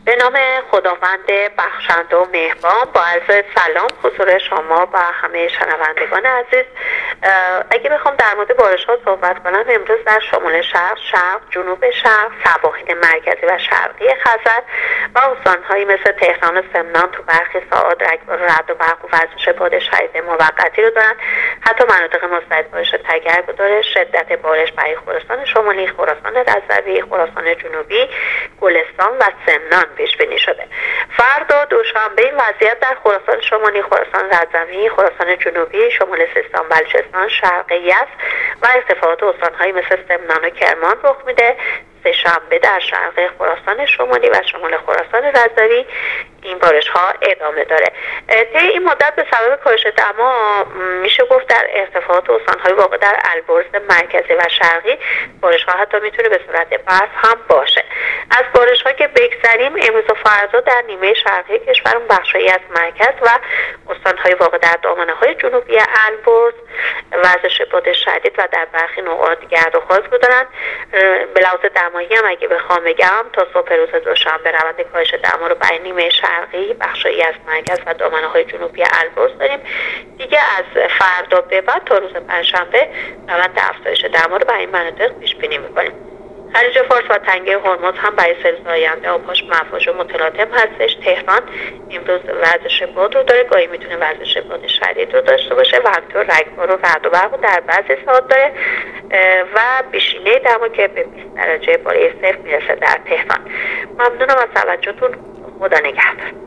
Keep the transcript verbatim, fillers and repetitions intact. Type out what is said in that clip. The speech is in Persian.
به نام خداوند بخشنده و مهربان، با عرض سلام حضور شما و همه شنوندگان عزیز. اگه بخوام در مورد بارش ها صحبت کنم، امروز در شمال شرق، شرق، جنوب شرق، سواحل مرکزی و شرقی خزر و استان‌هایی مثل تهران و سمنان تو برخی ساعات رعد و برق و وزش باد شدید موقتی رو دارن. حتی مناطق مستعد بارش تگرگ داره. شدت بارش برای خراسان شمالی، خراسان رضوی، خراسان جنوبی، گلستان و سمنان پیش بینی شده. فردا دوشنبه این وضعیت در خراسان شمالی، خراسان رضوی، خراسان جنوبی، شمال سیستان، بلوچستان، شرق یزد و ارتفاعات استان‌هایی مثل سمنان و کرمان رخ میده. سه‌شنبه در شرق خراسان شمالی و شمال خراسان رضوی این بارش ها ادامه داره. طی این مدت به سبب کاهش دما میشه گفت در ارتفاعات استان‌های واقع در البرز مرکزی و شرقی بارش ها حتی میتونه به صورت برف هم باشه. از بارش ها که بگذریم، امروز و فردا در نیمه شرقی کشور بخشایی از مرکز و استان‌های واقع در دامنه های جنوبی البرز وزش باد شدید و در برخی نقاط گرد و خاک رو دارن. به لحاظ دمایی هم اگه بخوام بگم، تا صبح روز دوشنبه روند کاهش دما رو برای نیمه شرقی بخشایی از مرکز و دامنه های جنوبی البرز داریم. دیگه از فردا به بعد تا روز پنجشنبه روند افزایش دما رو برای این مناطق پیش بینی می‌کنیم. خلیج فارس و تنگه هرمز هم برای سه روز آینده آب‌هاش مفاج و متلاطم هستش. تهران امروز وزش باد رو داره، گاهی میتونه وزش باد شدید رو داشته باشه و همینطور رگبار و رعد و برق در بعضی ساعات داره و بیشینه دما که به بیست درجه بالای صفر میرسه در تهران. ممنونم از توجهتون. خدا نگهدار.